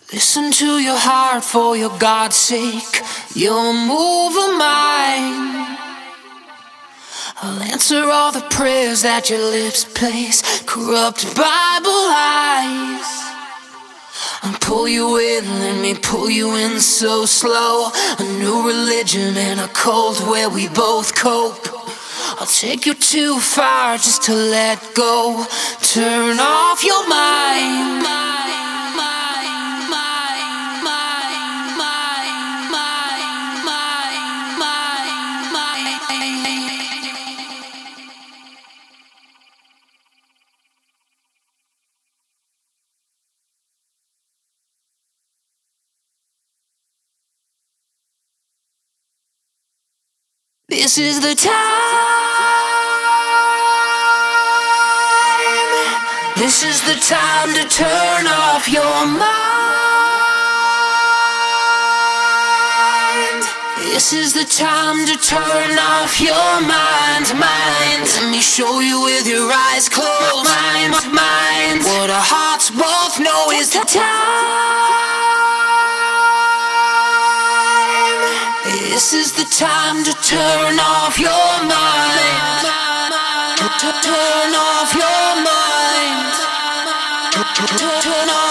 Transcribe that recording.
Listen to your heart for your God's sake. You'll move a mind. I'll answer all the prayers that your lips place. Corrupt Bible lies. I'll pull you in, let me pull you in so slow. A new religion and a cult where we both cope. I'll take you too far just to let go. Turn off your mind. This is the time. This is the time to turn off your mind. This is the time to turn off your mind. Let me show you with your eyes closed. Mind. What our hearts both know is the time. This is the time to turn off your mind. Turn off your mind. Turn off.